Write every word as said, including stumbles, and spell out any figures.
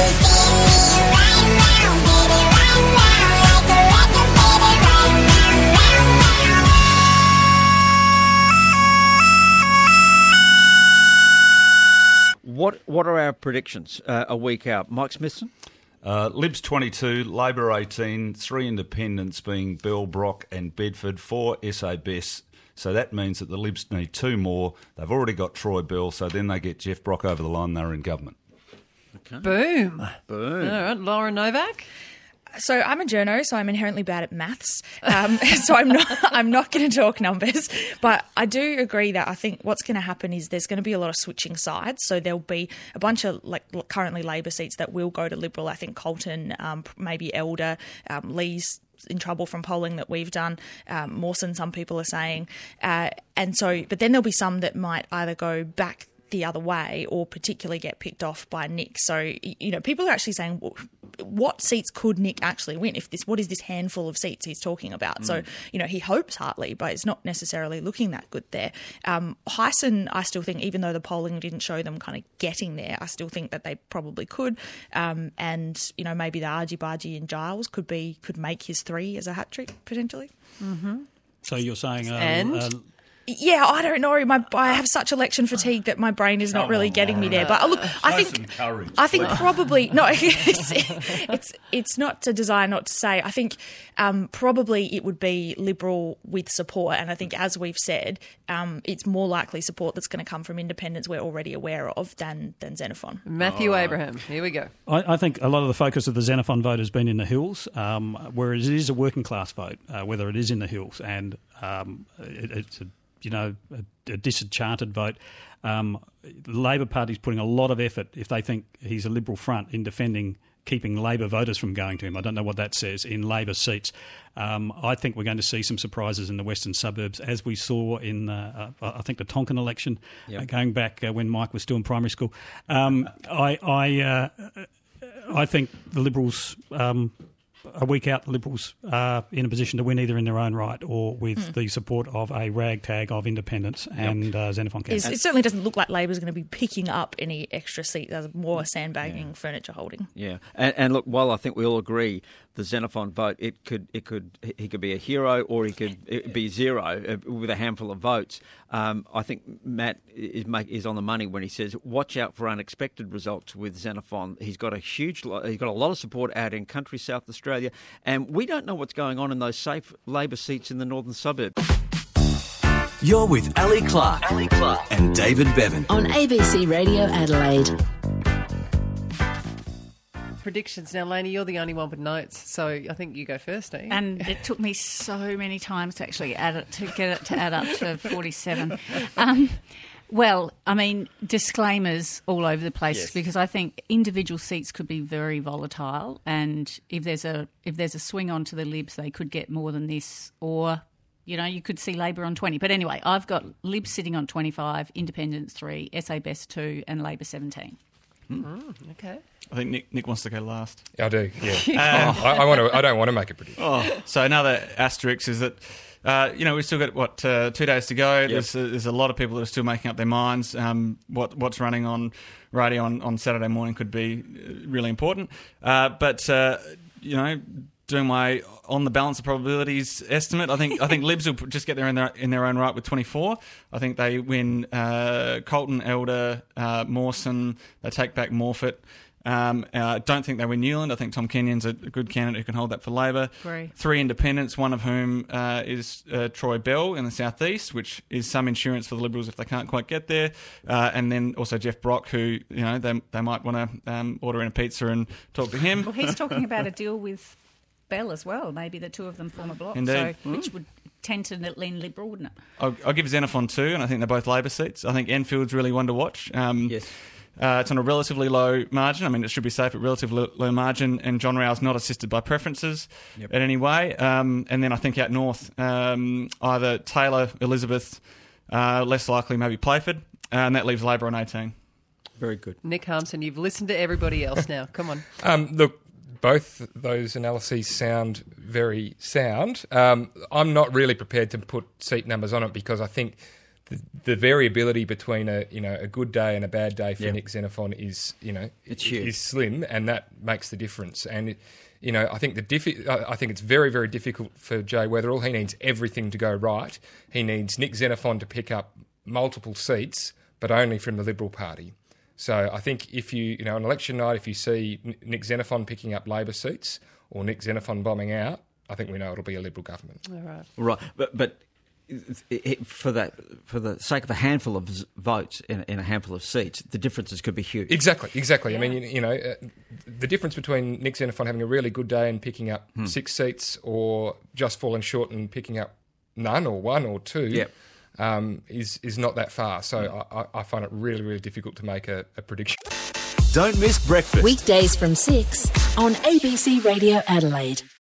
What what are our predictions uh, a week out? Mike Smithson? Uh, Libs twenty-two, Labor eighteen, three independents being Bell, Brock and Bedford, four S A B E S. So that means that the Libs need two more. They've already got Troy Bell, so then they get Jeff Brock over the line. They're in government. Okay. Boom. Boom. All right, Laura Novak? So I'm a journo, so I'm inherently bad at maths. Um, so I'm not I'm not going to talk numbers. But I do agree that I think what's going to happen is there's going to be a lot of switching sides. So there'll be a bunch of like currently Labor seats that will go to Liberal. I think Colton, um, maybe Elder, um, Lee's in trouble from polling that we've done. Um, Mawson, some people are saying. Uh, and so, but then there'll be some that might either go back the other way or particularly get picked off by Nick. So, you know, people are actually saying, what seats could Nick actually win? If this, what is this handful of seats he's talking about? Mm. So, you know, he hopes Hartley, but it's not necessarily looking that good there. Um, Hyson, I still think, even though the polling didn't show them kind of getting there, I still think that they probably could. Um, and, you know, maybe the Argy Bargy and Giles could be could make his three as a hat trick potentially. Mm-hmm. So you're saying, um, and. Uh, Yeah, I don't know. My I have such election fatigue that my brain is not Come really on, getting me Laura. there. But look, I Show think some courage, I think please. probably no. It's, it's it's not to desire not to say. I think um, probably it would be Liberal with support, and I think as we've said, um, it's more likely support that's going to come from independents we're already aware of than than Xenophon. Matthew oh. Abraham, here we go. I, I think a lot of the focus of the Xenophon vote has been in the hills, um, whereas it is a working class vote, uh, whether it is in the hills, and um, it, it's a you know, a, a disenchanted vote. Um, Labor Party's putting a lot of effort, if they think he's a Liberal front, in defending keeping Labor voters from going to him. I don't know what that says in Labor seats. Um, I think we're going to see some surprises in the western suburbs, as we saw in, uh, uh, I think, the Tonkin election, yep. uh, going back uh, when Mike was still in primary school. Um, I, I, uh, I think the Liberals... Um, a week out, the Liberals are in a position to win either in their own right or with mm. the support of a ragtag of independents yep. and uh, Xenophon candidates. It certainly doesn't look like Labor's going to be picking up any extra seats. There's more sandbagging, yeah. furniture holding. Yeah, and, and look, while I think we all agree the Xenophon vote, it could, it could, he could be a hero or he could be zero with a handful of votes. Um, I think Matt is make, is on the money when he says, "Watch out for unexpected results with Xenophon." He's got a huge, he's got a lot of support out in country South Australia, and we don't know what's going on in those safe Labor seats in the northern suburbs. You're with Ali Clark, Ali Clark and David Bevan on A B C Radio Adelaide. Predictions now, Lainey. You're the only one with notes, so I think you go first, don't you? And it took me so many times to actually add it to get it to add up to forty-seven. Um, well, I mean, disclaimers all over the place yes. because I think individual seats could be very volatile, and if there's a if there's a swing onto the Libs, they could get more than this, or you know, you could see Labor on twenty. But anyway, I've got Libs sitting on twenty-five, Independents three, S A B E S two, and Labor seventeen. Hmm. Mm, okay. I think Nick Nick wants to go last. I do, yeah. um, I, I want to. I don't want to make a prediction. Oh, so another asterisk is that uh, you know we've still got what uh, two days to go. Yep. There's a, there's a lot of people that are still making up their minds. Um, what what's running on radio on, on Saturday morning could be really important. Uh, but uh, you know, doing my on the balance of probabilities estimate, I think I think Libs will just get there in their in their own right with twenty-four. I think they win uh, Colton, Elder, uh, Mawson. They take back Morfitt. Um, I uh, don't think they win Newland. I think Tom Kenyon's a good candidate who can hold that for Labor. Great. Three independents, one of whom uh, is uh, Troy Bell in the southeast, which is some insurance for the Liberals if they can't quite get there. Uh, and then also Jeff Brock, who you know they they might want to um, order in a pizza and talk to him. Well, he's talking about a deal with Bell as well. Maybe the two of them form a bloc, Indeed. so Mm. which would tend to lean Liberal, wouldn't it? I'll, I'll give Xenophon two, and I think they're both Labor seats. I think Enfield's really one to watch. Um, yes. Uh, it's on a relatively low margin. I mean, it should be safe at relatively low margin, and John Rao's not assisted by preferences yep. in any way. Um, and then I think out north, um, either Taylor, Elizabeth, uh, less likely maybe Playford, uh, and that leaves Labor on eighteen. Very good. Nick Harmson, you've listened to everybody else now. Come on. Um, look, both those analyses sound very sound. Um, I'm not really prepared to put seat numbers on it because I think the, the variability between a you know a good day and a bad day for Yeah. Nick Xenophon is you know It's huge. is slim, and that makes the difference. And it, you know, I think the diffi- I I think it's very very difficult for Jay Weatherall. He needs everything to go right. He needs Nick Xenophon to pick up multiple seats, but only from the Liberal Party. So I think if you, you know, on election night, if you see N- Nick Xenophon picking up Labor seats or Nick Xenophon bombing out, I think we know it'll be a Liberal government. All right. Right, but but it, it, for that for the sake of a handful of z- votes in, in a handful of seats, the differences could be huge. Exactly, exactly. Yeah. I mean, you, you know, uh, the difference between Nick Xenophon having a really good day and picking up Hmm. six seats, or just falling short and picking up none or one or two, Yep. um, is is not that far. So I, I- I find it really, really difficult to make a, a prediction. Don't miss breakfast. Weekdays from six on A B C Radio Adelaide.